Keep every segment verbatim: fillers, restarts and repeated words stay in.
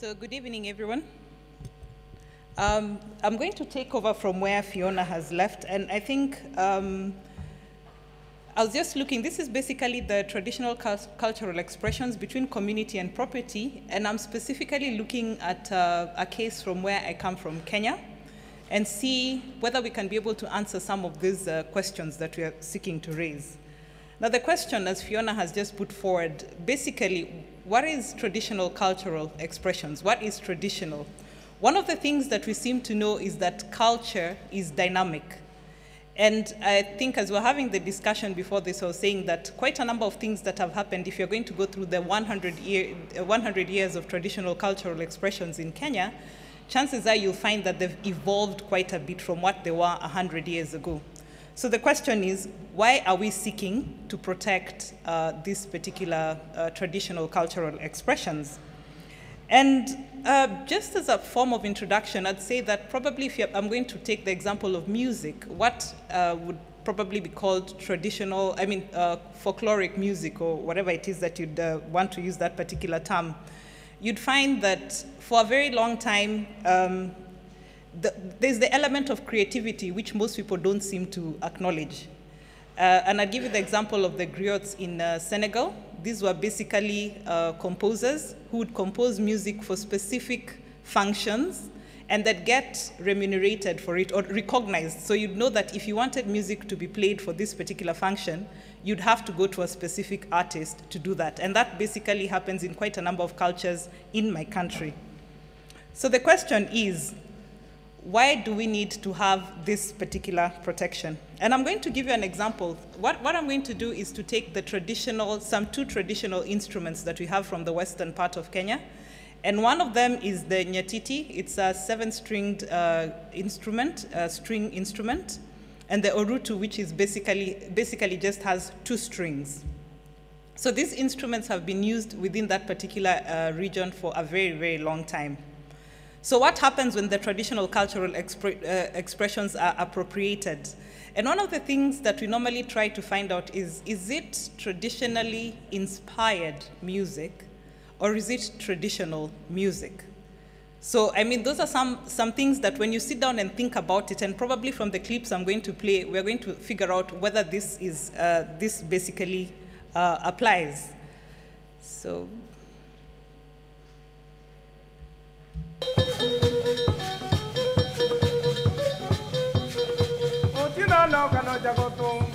So good evening, everyone. Um, I'm going to take over from where Fiona has left, and I think um, I was just looking, this is basically the traditional cultural expressions between community and property, and I'm specifically looking at uh, a case from where I come from, Kenya, and see whether we can be able to answer some of these uh, questions that we are seeking to raise. Now the question, as Fiona has just put forward, basically, what is traditional cultural expressions? What is traditional? One of the things that we seem to know is that culture is dynamic. And I think as we're having the discussion before this, I was saying that quite a number of things that have happened, if you're going to go through the one hundred, year, one hundred years of traditional cultural expressions in Kenya, chances are you'll find that they've evolved quite a bit from what they were one hundred years ago. So the question is, why are we seeking to protect uh, these particular uh, traditional cultural expressions? And uh, just as a form of introduction, I'd say that probably if I'm going to take the example of music, what uh, would probably be called traditional, I mean, uh, folkloric music, or whatever it is that you'd uh, want to use that particular term, you'd find that for a very long time, um, The, there's the element of creativity which most people don't seem to acknowledge. Uh, and I'll give you the example of the griots in uh, Senegal. These were basically uh, composers who would compose music for specific functions and that get remunerated for it or recognized. So you'd know that if you wanted music to be played for this particular function, you'd have to go to a specific artist to do that. And that basically happens in quite a number of cultures in my country. So the question is, why do we need to have this particular protection? And I'm going to give you an example. What, what I'm going to do is to take the traditional, some two traditional instruments that we have from the western part of Kenya. And one of them is the nyatiti. It's a seven-stringed uh, instrument, a string instrument. And the orutu, which is basically, basically just has two strings. So these instruments have been used within that particular uh, region for a very, very long time. So what happens when the traditional cultural expre uh, expressions are appropriated? And one of the things that we normally try to find out is, is it traditionally inspired music, or is it traditional music? So, I mean, those are some, some things that when you sit down and think about it, and probably from the clips I'm going to play, we're going to figure out whether this, is, uh, this basically uh, applies. So. Otina loko no jagotum,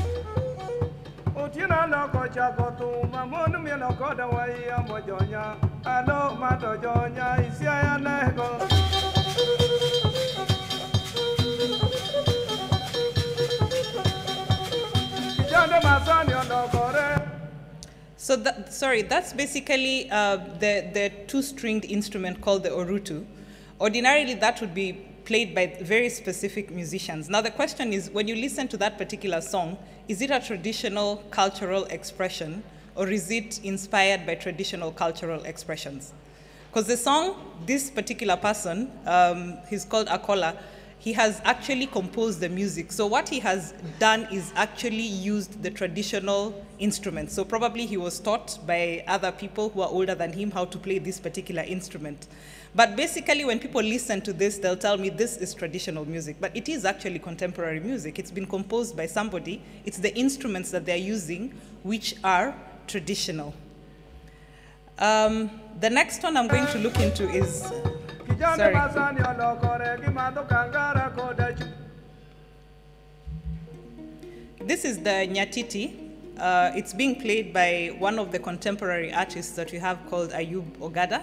Otina loko jagotum, Mamonu mi loko da wai amojonya, Alo madojonya isiya nego. Kijane masani ondokore. So, that, sorry, that's basically uh, the, the two-stringed instrument called the orutu. Ordinarily, that would be played by very specific musicians. Now, the question is, when you listen to that particular song, is it a traditional cultural expression, or is it inspired by traditional cultural expressions? Because the song, this particular person, um, he's called Akola, he has actually composed the music. So what he has done is actually used the traditional instruments. So probably he was taught by other people who are older than him how to play this particular instrument. But basically when people listen to this, they'll tell me this is traditional music. But it is actually contemporary music. It's been composed by somebody. It's the instruments that they're using which are traditional. Um, the next one I'm going to look into is, sorry. This is the nyatiti. Uh, it's being played by one of the contemporary artists that we have called Ayub Ogada.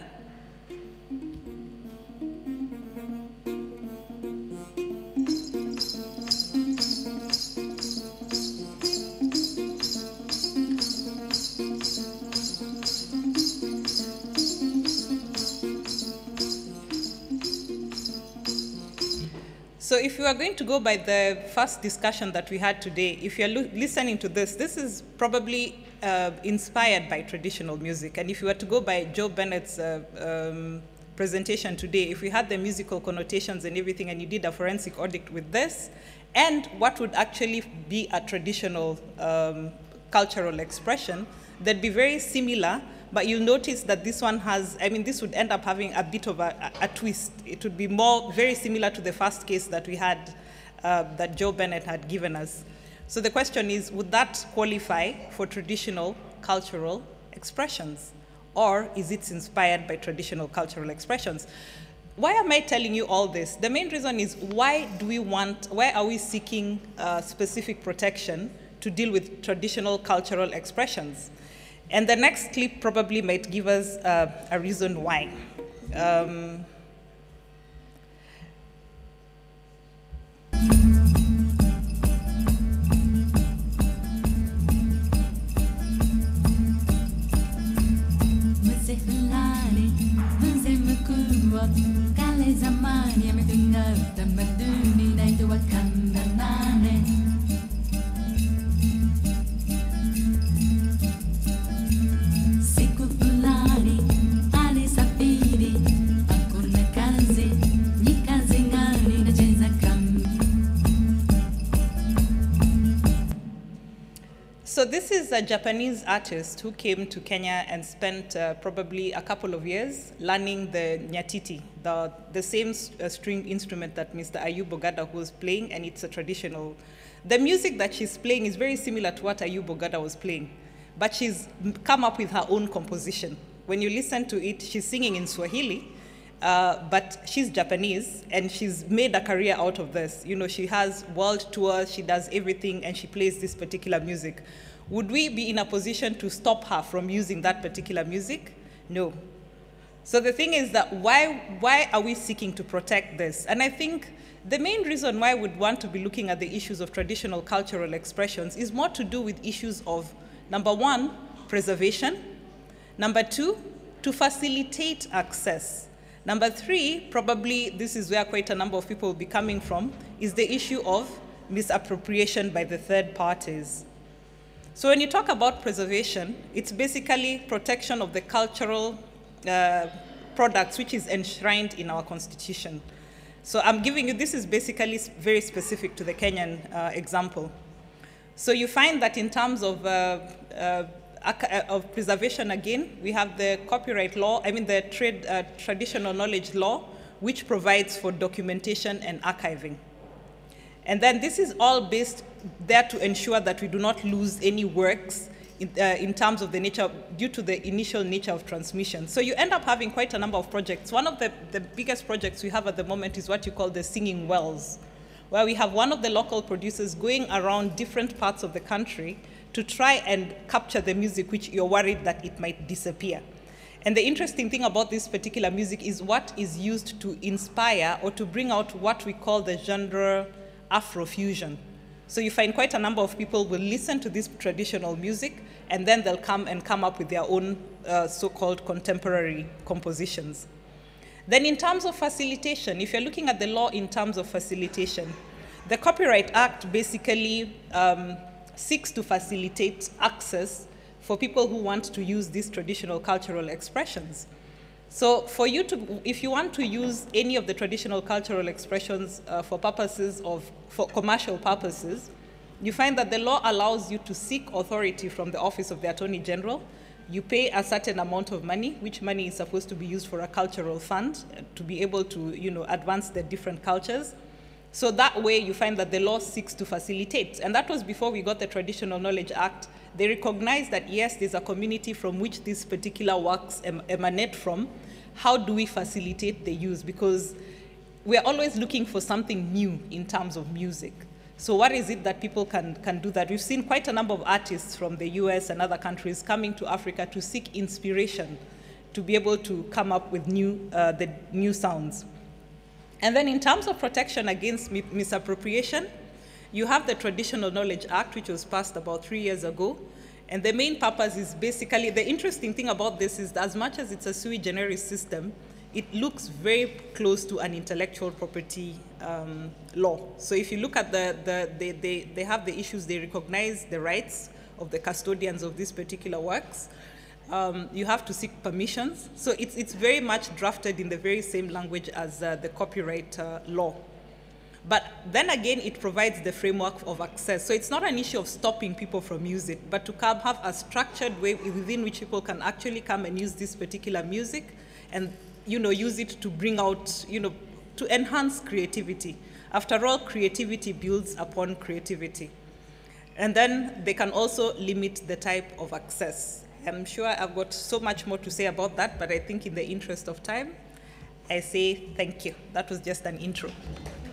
So if you are going to go by the first discussion that we had today, if you're listening to this, this is probably uh, inspired by traditional music. And if you were to go by Joe Bennett's uh, um, presentation today, if we had the musical connotations and everything, and you did a forensic audit with this, and what would actually be a traditional um, cultural expression, they'd be very similar but you'll notice that this one has, I mean, this would end up having a bit of a, a, a twist. It would be more, very similar to the first case that we had, uh, that Joe Bennett had given us. So the question is, would that qualify for traditional cultural expressions? Or is it inspired by traditional cultural expressions? Why am I telling you all this? The main reason is, why do we want, why are we seeking uh, specific protection to deal with traditional cultural expressions? And the next clip probably might give us uh, a reason why. Um, Kale zamani yametunga utamaduni naitwa kanda nane. Siku fulani alisafiri, hakuna kazi, ni kazi gani nacheza kama. So this is a Japanese artist who came to Kenya and spent uh, probably a couple of years learning the nyatiti, the, the same uh, string instrument that Mister Ayub Ogada was playing, and it's a traditional. The music that she's playing is very similar to what Ayub Ogada was playing, but she's come up with her own composition. When you listen to it, she's singing in Swahili, uh, but she's Japanese, and she's made a career out of this. You know, she has world tours, she does everything, and she plays this particular music. Would we be in a position to stop her from using that particular music? No. So the thing is that why, why are we seeking to protect this? And I think the main reason why we'd want to be looking at the issues of traditional cultural expressions is more to do with issues of, number one, preservation. Number two, to facilitate access. Number three, probably this is where quite a number of people will be coming from, is the issue of misappropriation by the third parties. So when you talk about preservation, it's basically protection of the cultural uh, products which is enshrined in our constitution. So I'm giving you, this is basically very specific to the Kenyan uh, example. So you find that in terms of, uh, uh, of preservation, again, we have the copyright law, I mean the trade, uh, traditional knowledge law, which provides for documentation and archiving. And then this is all based there to ensure that we do not lose any works in, uh, in terms of the nature, due to the initial nature of transmission. So you end up having quite a number of projects. One of the, the biggest projects we have at the moment is what you call the Singing Wells, where we have one of the local producers going around different parts of the country to try and capture the music which you're worried that it might disappear. And the interesting thing about this particular music is what is used to inspire or to bring out what we call the genre Afrofusion. So you find quite a number of people will listen to this traditional music, and then they'll come and come up with their own uh, so-called contemporary compositions. Then in terms of facilitation, if you're looking at the law in terms of facilitation, the Copyright Act basically um, seeks to facilitate access for people who want to use these traditional cultural expressions. So for you to, if you want to use any of the traditional cultural expressions uh, for purposes of, for commercial purposes, you find that the law allows you to seek authority from the Office of the Attorney General. You pay a certain amount of money, which money is supposed to be used for a cultural fund uh, to be able to, you know, advance the different cultures. So that way you find that the law seeks to facilitate. And that was before we got the Traditional Knowledge Act. They recognize that, yes, there's a community from which these particular works em emanate from. How do we facilitate the use? Because we're always looking for something new in terms of music. So what is it that people can, can do that? We've seen quite a number of artists from the U S and other countries coming to Africa to seek inspiration, to be able to come up with new, uh, the new sounds. And then in terms of protection against misappropriation, you have the Traditional Knowledge Act, which was passed about three years ago. And the main purpose is basically, the interesting thing about this is that as much as it's a sui generis system, it looks very close to an intellectual property um, law. So if you look at the, the they, they, they have the issues, they recognize the rights of the custodians of these particular works. Um, you have to seek permissions. So it's, it's very much drafted in the very same language as uh, the copyright uh, law. But then again, it provides the framework of access. So it's not an issue of stopping people from using it, but to come have a structured way within which people can actually come and use this particular music and, you know, use it to bring out, you know, to enhance creativity. After all, creativity builds upon creativity. And then they can also limit the type of access. I'm sure I've got so much more to say about that, but I think in the interest of time, I say thank you. That was just an intro.